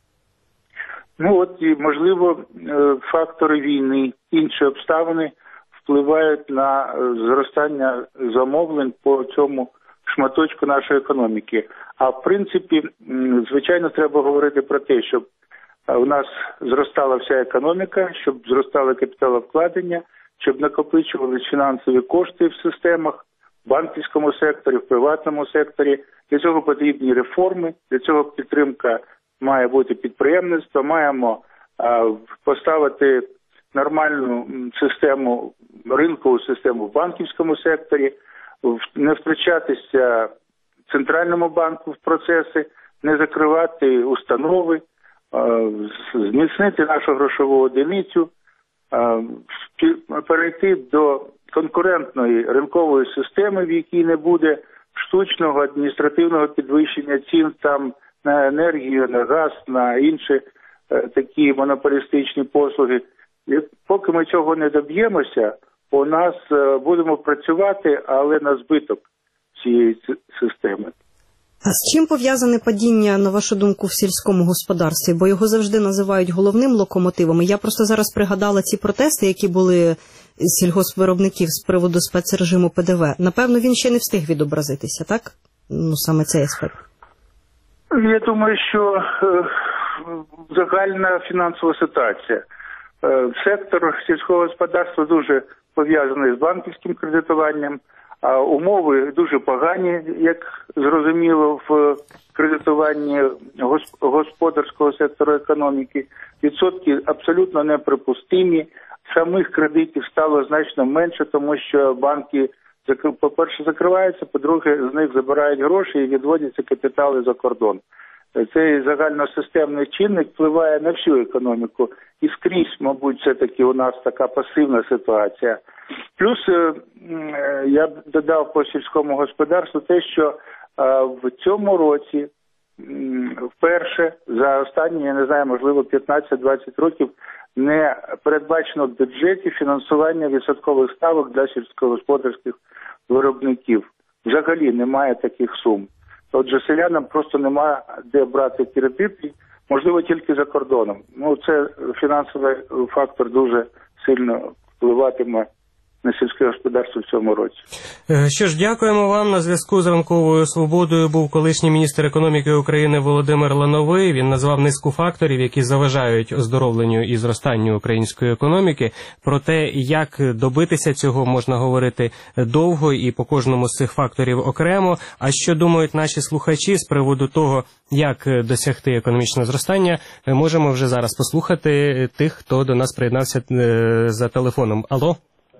Ну от, і, можливо, е, фактори війни, інші обставини впливають на е, зростання замовлень по цьому шматочку нашої економіки. А в принципі, м, звичайно, треба говорити про те, щоб у нас зростала вся економіка, щоб зростали капіталовкладення, щоб накопичувалися фінансові кошти в системах, в банківському секторі, в приватному секторі. Для цього потрібні реформи, для цього підтримка має бути підприємництва, маємо а, поставити нормальну систему, ринкову систему в банківському секторі, не втручатися Центральному банку в процеси, не закривати установи, зміцнити нашу грошову одиницю, перейти до конкурентної ринкової системи, в якій не буде штучного адміністративного підвищення цін там на енергію, на газ, на інші такі монополістичні послуги. І поки ми цього не доб'ємося, у нас будемо працювати, але на збиток цієї системи. А з чим пов'язане падіння, на вашу думку, в сільському господарстві? Бо його завжди називають головним локомотивом. І я просто зараз пригадала ці протести, які були сільгоспвиробників з приводу спецрежиму Пе Де Ве. Напевно, він ще не встиг відобразитися, так? Ну, саме цей аспект. Я думаю, що е, загальна фінансова ситуація. Е, сектор сільського господарства дуже пов'язаний з банківським кредитуванням, а умови дуже погані, як зрозуміло, в кредитуванні господарського сектору економіки. Відсотки абсолютно неприпустимі. Самих кредитів стало значно менше, тому що банки, по-перше, закриваються, по-друге, з них забирають гроші і відводяться капітали за кордон. Цей загальносистемний чинник впливає на всю економіку. І скрізь, мабуть, все-таки у нас така пасивна ситуація. Плюс я б додав по сільському господарству те, що в цьому році вперше за останні, я не знаю, можливо, п'ятнадцять-двадцять років не передбачено в бюджеті фінансування відсоткових ставок для сільськогосподарських виробників. Взагалі немає таких сум. Отже, селянам просто немає де брати кредити, можливо, тільки за кордоном. Ну, це фінансовий фактор дуже сильно впливатиме на сільське господарство в цьому році. Що ж, дякуємо вам. На зв'язку з Ранковою Свободою був колишній міністр економіки України Володимир Лановий. Він назвав низку факторів, які заважають оздоровленню і зростанню української економіки. Про те, як добитися цього, можна говорити довго і по кожному з цих факторів окремо. А що думають наші слухачі з приводу того, як досягти економічного зростання, можемо вже зараз послухати тих, хто до нас приєднався за телефоном. Алло?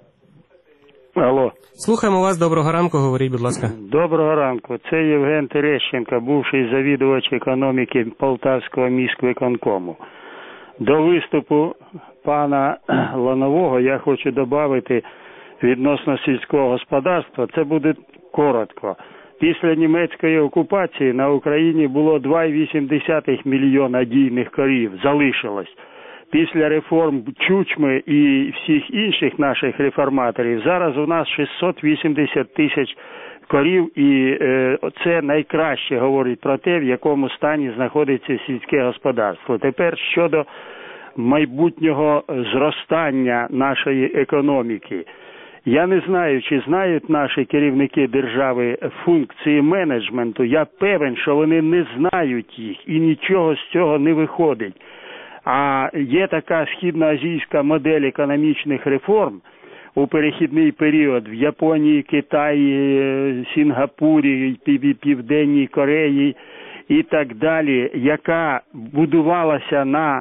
Алло. Слухаємо вас. Доброго ранку. Говоріть, будь ласка. Доброго ранку. Це Євген Терещенко, бувший завідувач економіки Полтавського міськвиконкому. До виступу пана Ланового я хочу додати відносно сільського господарства. Це буде коротко. Після німецької окупації на Україні було два цілих вісім десятих мільйона дійних корів. Залишилось. Після реформ Чучми і всіх інших наших реформаторів зараз у нас шістсот вісімдесят тисяч корів, і е, це найкраще говорить про те, в якому стані знаходиться сільське господарство. Тепер щодо майбутнього зростання нашої економіки. Я не знаю, чи знають наші керівники держави функції менеджменту. Я певен, що вони не знають їх і нічого з цього не виходить. А є така східноазійська модель економічних реформ у перехідний період в Японії, Китаї, Сінгапурі, Південній Кореї і так далі, яка будувалася на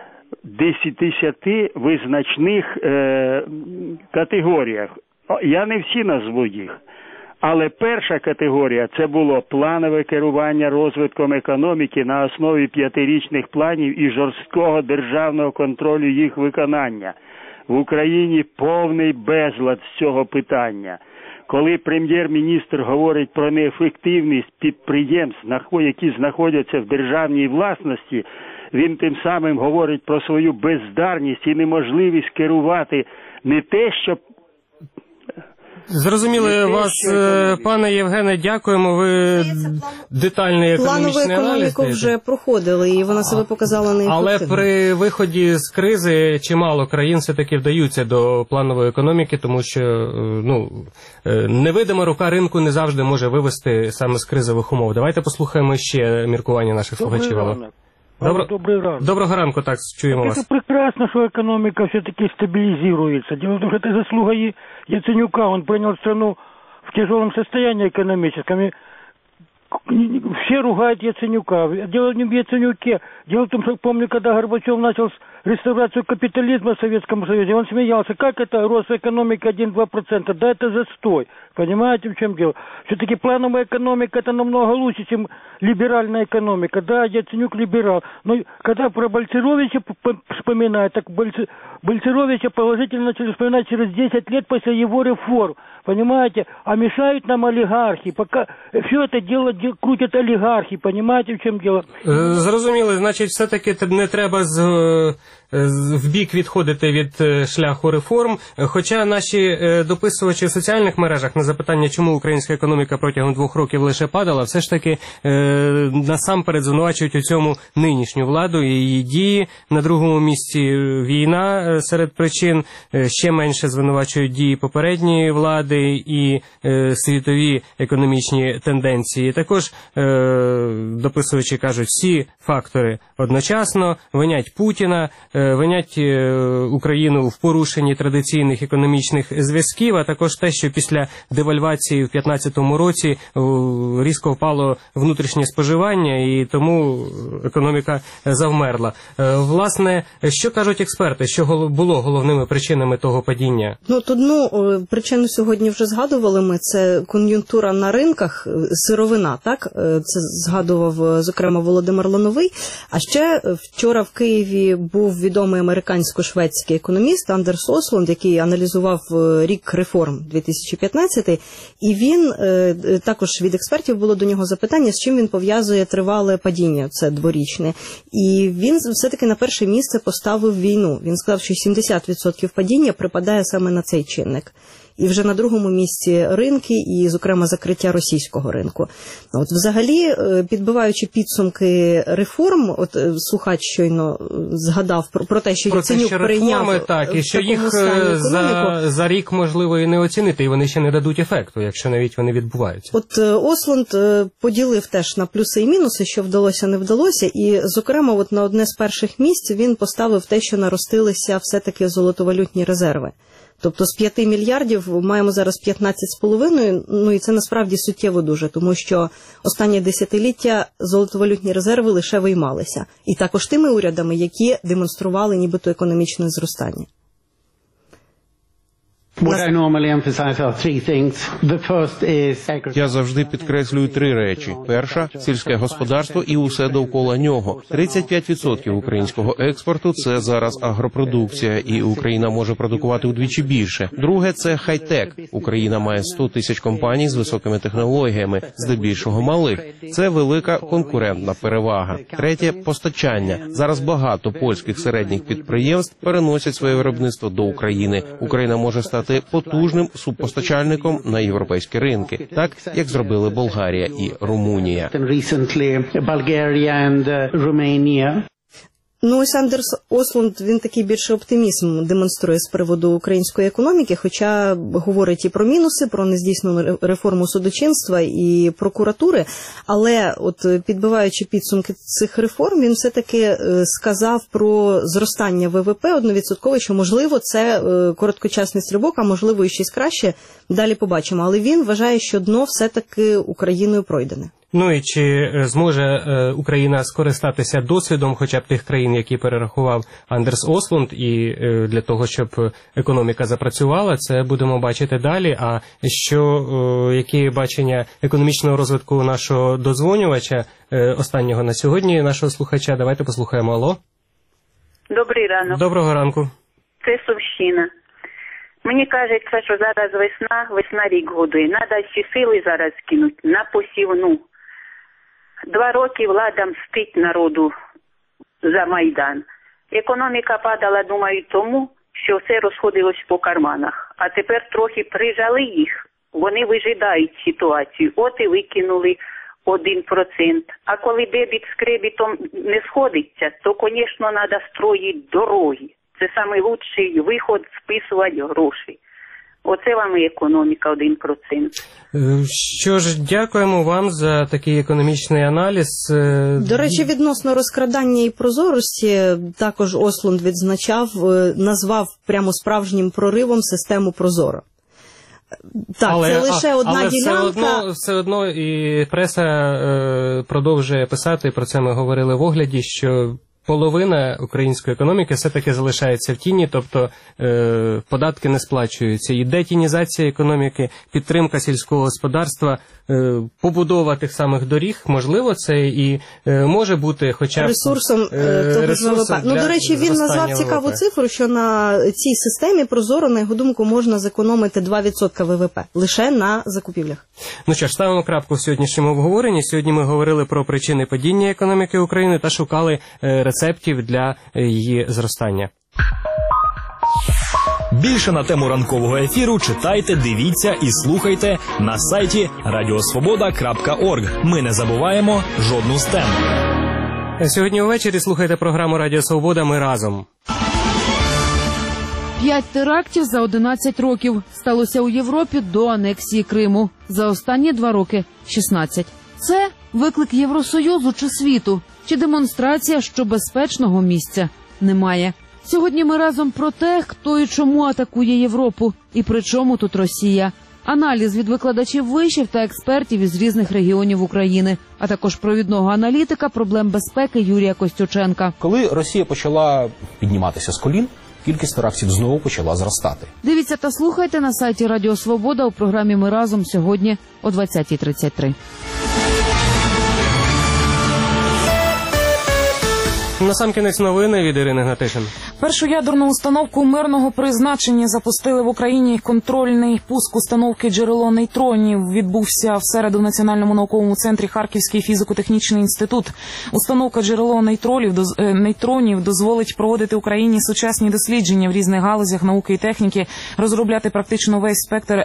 десяти визначних е, категоріях. Я не всі назву їх. Але перша категорія – це було планове керування розвитком економіки на основі п'ятирічних планів і жорсткого державного контролю їх виконання. В Україні повний безлад з цього питання. Коли прем'єр-міністр говорить про неефективність підприємств, які знаходяться в державній власності, він тим самим говорить про свою бездарність і неможливість керувати не те, що... Зрозуміли вас, пане Євгене, дякуємо. Ви детальний економічний аналіз. Планову економіку вже проходили, і вона себе показала неефективно. Але при виході з кризи чимало країн все-таки вдаються до планової економіки, тому що ну, невидима рука ринку не завжди може вивести саме з кризових умов. Давайте послухаємо ще міркування наших слухачів. Добро... Добрый ранок. Доброго ранку, так, чуємо так вас. Это прекрасно, что экономика все-таки стабилизируется. Дело в том, что это заслуга Яценюка. Он принял страну в тяжелом состоянии экономическом. И все ругают Яценюка. Дело не в Яценюке. Дело в том, что помню, когда Горбачев начал реставрацию капитализма в Советском Союзе, он смеялся, как это рост экономики один-два процента, да это застой, понимаете, в чем дело? Все-таки плановая экономика это намного лучше, чем либеральная экономика, да, Яценюк либерал, но когда про Бальцеровича вспоминают, так Бальцеровича положительно начали вспоминать через десять лет после его реформ, понимаете, а мешают нам олигархи, пока все это дело крутят олигархи, понимаете, в чем дело? Зрозуміло, значить, все-таки не треба з, в бік відходити від шляху реформ, хоча наші дописувачі в соціальних мережах на запитання, чому українська економіка протягом двох років лише падала, все ж таки насамперед звинувачують у цьому нинішню владу і її дії, на другому місці війна серед причин, ще менше звинувачують дії попередньої влади і світові економічні тенденції. Також дописувачі кажуть, всі фактори одночасно, винять Путіна, винять Україну в порушенні традиційних економічних зв'язків, а також те, що після девальвації в п'ятнадцятому році різко впало внутрішнє споживання і тому економіка завмерла. Власне, що кажуть експерти, що було головними причинами того падіння? Ну, то одну причину сьогодні вже згадували ми, це кон'юнктура на ринках, сировина, так? Це згадував, зокрема, Володимир Лановий. А ще вчора в Києві був відомий американсько-шведський економіст Андерс Ослунд, який аналізував рік реформ дві тисячі п'ятнадцятий, і він, також від експертів було до нього запитання, з чим він пов'язує тривале падіння, це дворічне. І він все-таки на перше місце поставив війну. Він сказав, що сімдесят відсотків падіння припадає саме на цей чинник. І вже на другому місці ринки, і, зокрема, закриття російського ринку. От, взагалі, підбиваючи підсумки реформ, от слухач щойно згадав про, про те, що Яценюк прийняв реформи, так, і що їх за, за рік, можливо, і не оцінити, і вони ще не дадуть ефекту, якщо навіть вони відбуваються. От Ослунд поділив теж на плюси і мінуси, що вдалося, не вдалося, і, зокрема, от на одне з перших місць він поставив те, що наростилися все-таки золотовалютні резерви. Тобто з п'яти мільярдів маємо зараз п'ятнадцять з половиною, ну і це насправді суттєво дуже, тому що останнє десятиліття золотовалютні резерви лише виймалися. І також тими урядами, які демонстрували нібито економічне зростання. Я завжди підкреслюю три речі. Перша – сільське господарство і усе довкола нього. тридцять п'ять відсотків українського експорту – це зараз агропродукція, і Україна може продукувати удвічі більше. Друге – це хай-тек. Україна має сто тисяч компаній з високими технологіями, здебільшого малих. Це велика конкурентна перевага. Третє – постачання. Зараз багато польських середніх підприємств переносять своє виробництво до України. Україна може стати потужним субпостачальником на європейські ринки, так як зробили Болгарія і Румунія. Ну, ось Андерс Ослунд, він такий більше оптимізм демонструє з приводу української економіки, хоча говорить і про мінуси, про нездійснену реформу судочинства і прокуратури, але от підбиваючи підсумки цих реформ, він все-таки сказав про зростання ВВП одновідсоткове, що можливо це короткочасний стрибок, а можливо і щось краще, далі побачимо. Але він вважає, що дно все-таки Україною пройдене. Ну і чи зможе е, Україна скористатися досвідом хоча б тих країн, які перерахував Андерс Ослунд, і е, для того, щоб економіка запрацювала, це будемо бачити далі. А що, е, які бачення економічного розвитку нашого додзвонювача, е, останнього на сьогодні, нашого слухача, давайте послухаємо. Алло. Добрий ранок. Доброго ранку. Це Сумщина. Мені кажеться, що зараз весна, весна рік годує. Надо всі сили зараз кинути на посівну. Два роки влада мстить народу за Майдан. Економіка падала, думаю, тому, що все розходилось по карманах. А тепер трохи прижали їх, вони вижидають ситуацію. От і викинули один процент. А коли дебіт з кредитом не сходиться, то, звісно, треба строїти дороги. Це найкращий виход – списувати гроші. Оце вам і економіка один процент. Що ж, дякуємо вам за такий економічний аналіз. До речі, відносно розкрадання і прозорості, також Ослунд відзначав, назвав прямо справжнім проривом систему Прозоро. Так, але, це лише одна але ділянка. Все одно, все одно і преса е, продовжує писати, про це ми говорили в огляді, що половина української економіки все-таки залишається в тіні, тобто е, податки не сплачуються. І детінізація економіки, підтримка сільського господарства, е, побудова тих самих доріг, можливо, це і е, може бути хоча б ресурсом, е, того ж ВВП. Ну, до речі, він назвав цікаву ВВП. Цифру, що на цій системі Прозоро, на його думку, можна зекономити два відсотки ВВП лише на закупівлях. Ну що ж, ставимо крапку в сьогоднішньому обговоренні. Сьогодні ми говорили про причини падіння економіки України та шукали е, рецептів для її зростання. Більше на тему ранкового ефіру читайте, дивіться і слухайте на сайті радіосвобода крапка орг. Ми не забуваємо жодну з тем. Сьогодні увечері слухайте програму «Радіо Свобода. Ми разом». П'ять терактів за одинадцять років сталося у Європі до анексії Криму. За останні два роки – шістнадцять. Це виклик Євросоюзу чи світу? Чи демонстрація, що безпечного місця немає? Сьогодні ми разом про те, хто і чому атакує Європу, і при чому тут Росія. Аналіз від викладачів вишів та експертів із різних регіонів України, а також провідного аналітика проблем безпеки Юрія Костюченка. Коли Росія почала підніматися з колін, кількість терактів знову почала зростати. Дивіться та слухайте на сайті Радіо Свобода у програмі «Ми разом» сьогодні о двадцятій тридцять три. Насамкінець новини від Ірини Гнатишин. Першу ядерну установку мирного призначення запустили в Україні. Контрольний пуск установки «Джерело нейтронів» відбувся в середу в Національному науковому центрі Харківський фізико-технічний інститут. Установка «Джерело нейтронів» дозволить проводити Україні сучасні дослідження в різних галузях науки і техніки, розробляти практично весь спектр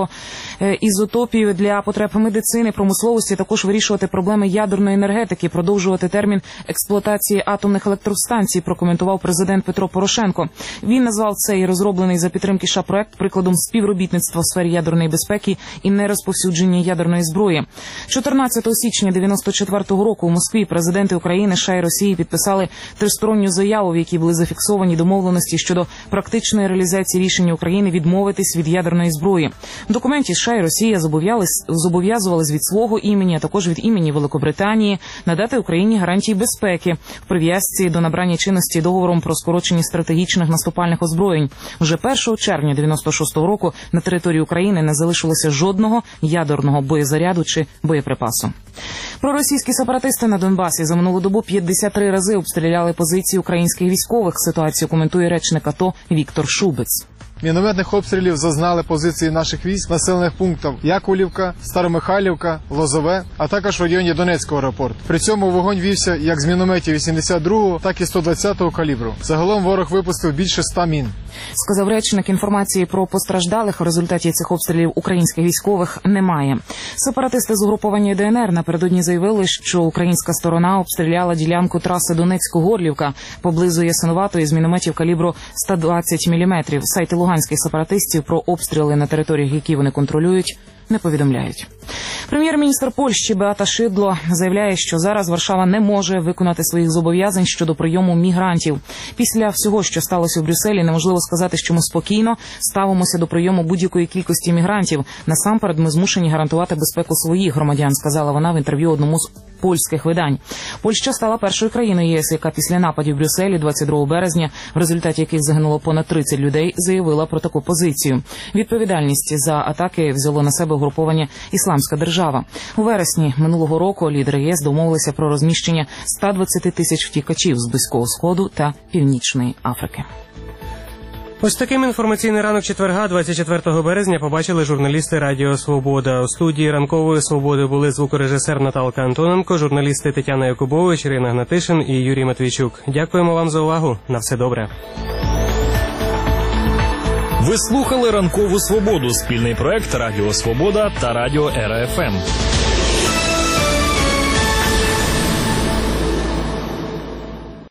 радіоізотопів для потреб медицини, промисловості, також вирішувати проблеми ядерної енергетики, продовжувати термін експлуатації атомних електростанцій, прокоментував президент Петро Порошенко. Він назвав цей розроблений за підтримки США проект прикладом співробітництва в сфері ядерної безпеки і нерозповсюдження ядерної зброї. чотирнадцятого січня дев'яносто четвертого року у Москві президенти України, США і Росії підписали тристоронню заяву, в якій були зафіксовані домовленості щодо практичної реалізації рішення України відмовитись від ядерної зброї. В документі США і Росія зобов'язувались від свого імені, а також від імені Великобританії надати Україні гарантії безпеки в прив'язці до набрання чинності договором про скорочення стратегічних наступальних озброєнь. Уже першого червня дев'яносто шостого року на території України не залишилося жодного ядерного боєзаряду чи боєприпасу. Проросійські сепаратисти на Донбасі за минулу добу п'ятдесят три рази обстріляли позиції українських військових. Ситуацію коментує речник АТО Віктор Шубець. Мінометних обстрілів зазнали позиції наших військ населених пунктів Яковлівка, Старомихайлівка, Лозове, а також в районі Донецького аеропорту. При цьому вогонь вівся як з мінометів вісімдесят другого, так і сто двадцятого калібру. Загалом ворог випустив більше ста мін. Сказав речник, інформації про постраждалих в результаті цих обстрілів українських військових немає. Сепаратисти з угруповання ДНР напередодні заявили, що українська сторона обстріляла ділянку траси Донецьк-Горлівка поблизу Ясинуватої з мінометів калібру сто двадцять міліметрів. Сайти луганських сепаратистів про обстріли на територіях, які вони контролюють, не повідомляють. Прем'єр-міністр Польщі Беата Шидло заявляє, що зараз Варшава не може виконати своїх зобов'язань щодо прийому мігрантів. Після всього, що сталося в Брюсселі, неможливо сказати, що ми спокійно ставимося до прийому будь-якої кількості мігрантів. Насамперед, ми змушені гарантувати безпеку своїх громадян, сказала вона в інтерв'ю одному з польських видань. Польща стала першою країною ЄС, яка після нападів в Брюсселі двадцять другого березня, в результаті яких загинуло понад тридцять людей, заявила про таку позицію. Відповідальність за атаки взяло на себе угруповання «Ісламська держава». У вересні минулого року лідери ЄС домовилися про розміщення ста двадцяти тисяч втікачів з Близького Сходу та Північної Африки. Ось таким інформаційний ранок четверга, двадцять четвертого березня, побачили журналісти Радіо Свобода. У студії Ранкової Свободи були звукорежисер Наталка Антоненко, журналісти Тетяна Якубович, Ірина Гнатишин і Юрій Матвійчук. Дякуємо вам за увагу. На все добре. Ви слухали Ранкову Свободу, спільний проект Радіо Свобода та Радіо Ера Еф Ем.